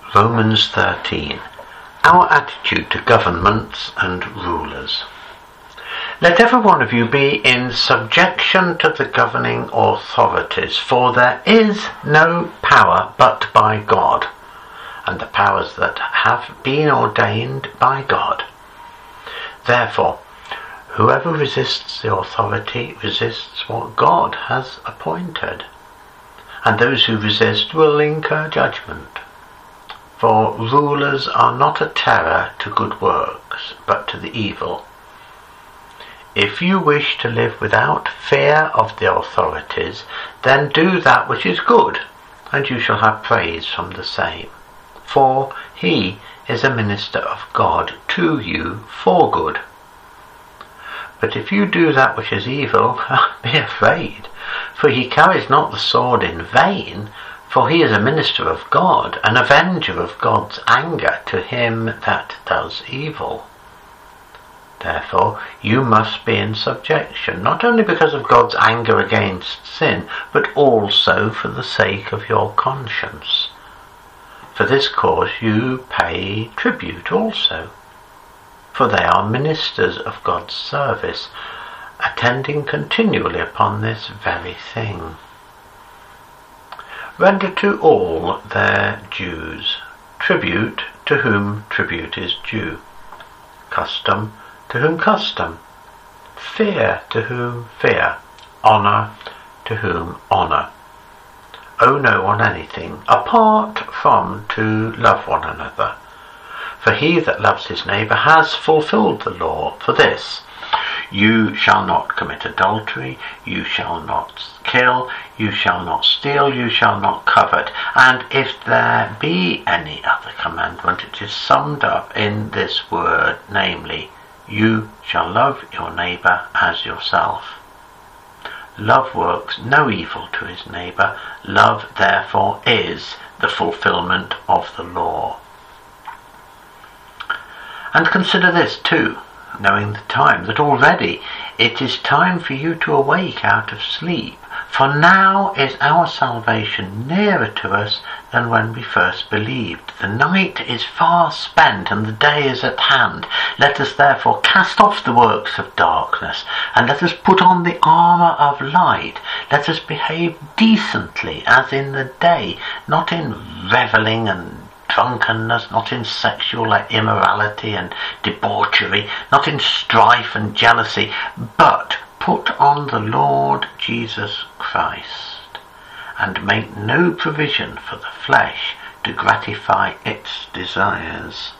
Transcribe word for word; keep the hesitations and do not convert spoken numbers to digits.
Romans thirteen. Our attitude to governments and rulers. Let every one of you be in subjection to the governing authorities, for there is no power but by God, and the powers that have been ordained by God. Therefore, whoever resists the authority resists what God has appointed, and those who resist will incur judgment. For rulers are not a terror to good works, but to the evil. If you wish to live without fear of the authorities, then do that which is good, and you shall have praise from the same. For he is a minister of God to you for good. But if you do that which is evil, be afraid, for he carries not the sword in vain, for he is a minister of God, an avenger of God's anger to him that does evil. Therefore, you must be in subjection, not only because of God's anger against sin, but also for the sake of your conscience. For this cause you pay tribute also, for they are ministers of God's service, attending continually upon this very thing. Render to all their dues, tribute to whom tribute is due, custom to whom custom, fear to whom fear, honour to whom honour. Owe no one anything, apart from to love one another. For he that loves his neighbour has fulfilled the law. For this, you shall not commit adultery, you shall not kill, you shall not steal, you shall not covet. And if there be any other commandment, it is summed up in this word, namely, you shall love your neighbour as yourself. Love works no evil to his neighbour. Love, therefore, is the fulfilment of the law. And consider this too, knowing the time, that already it is time for you to awake out of sleep. For now is our salvation nearer to us than when we first believed. The night is far spent and the day is at hand. Let us therefore cast off the works of darkness, and let us put on the armour of light. Let us behave decently as in the day, not in revelling and drunkenness, not in sexual immorality and debauchery, not in strife and jealousy, but put on the Lord Jesus Christ, and make no provision for the flesh to gratify its desires.